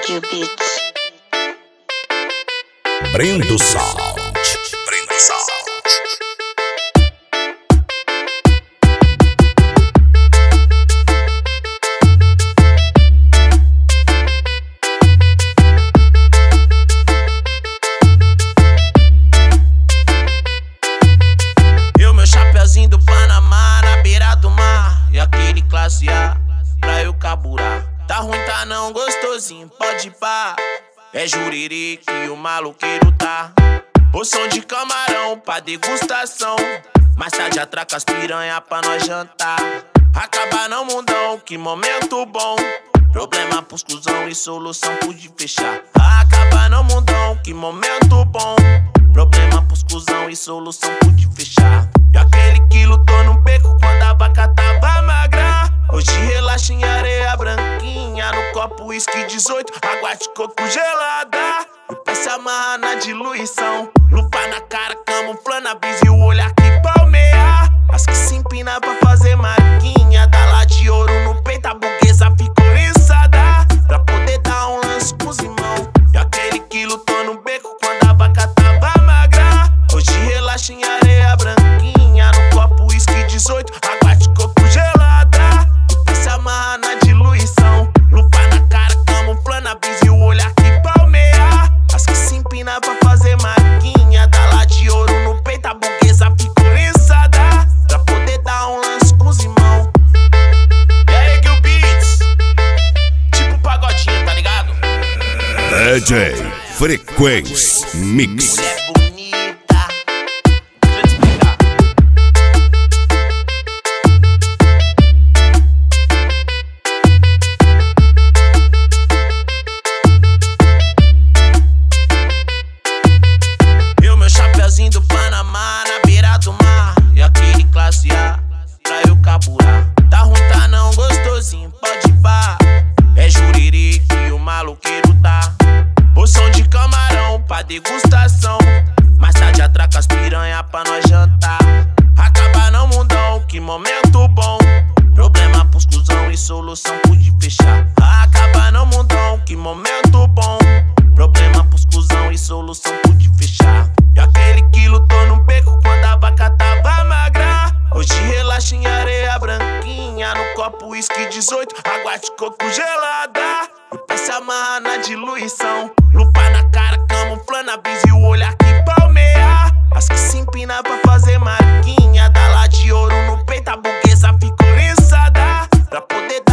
Egg Beats. Brendo Sound. Brendo Sound. Eu, meu chapeuzinho do Panamá na beira do mar, e aquele classe A pra eu carburar. Tá ruim, tá não, gostosinho, pode ir pá. É juriri que o maluqueiro tá. Porção de camarão pra degustação. Mais tarde atraca as piranha pra nós jantar. Acabar não, mundão, que momento bom. Problema pros cuzão e solução pude fechar. Acabar não, mundão, que momento bom. Problema pros cuzão e solução pude fechar. E aquele que lutou no beco quando a vaca tava magra, hoje relaxa em areia branquinha, no copo uísque 18, água de coco gelada. O pé se amarra na diluição, lupa na cara, camuflando a brisa e o olhar que palmeia. As que se empina pra fazer marquinha, dá lá de ouro no peito, a burguesa ficou oriçada, pra poder dar um lance com os irmãos. E aquele que lutou no beco quando a vaca tava magra, hoje relaxa em areia branquinha, no copo uísque 18, água de coco gelada. Se amarra na diluição, lupa na cara, camuflando a brisa e o olhar que palmeia. As que se empina pra fazer marquinha, dá lá de ouro no peito, a burguesa ficou oriçada, pra poder dar um lance com os irmãos. E aí, Egg Beats, tipo pagodinho, tá ligado? DJ Frequência Mix. Mulher bonita, deixa eu te explicar. Eu, meu chapeuzinho do Panamá na beira do mar, e aquele classe A pra eu carburar. Tá ruim, tá não, gostosinho, pode ir pá. É juriri que o maluqueiro tá. Porção de camarão pra degustação. Mais tarde atraca as piranha pra nós jantar. Acabar não, mundão, que momento bom. Problema pros cuzão e solução pude fechar. Acabar não, mundão, que momento bom. Problema pros cuzão e solução pude fechar. E aquele que lutou no beco quando a vaca tava magra, hoje relaxa em areia branquinha, no copo uísque 18, água de coco gelada. O pé se amarra na diluição, lupa na cara, camuflando a brisa e o olhar que palmeia. As que se empina pra fazer marquinha, dá lá de ouro no peito, a burguesa ficou oriçada, pra poder dar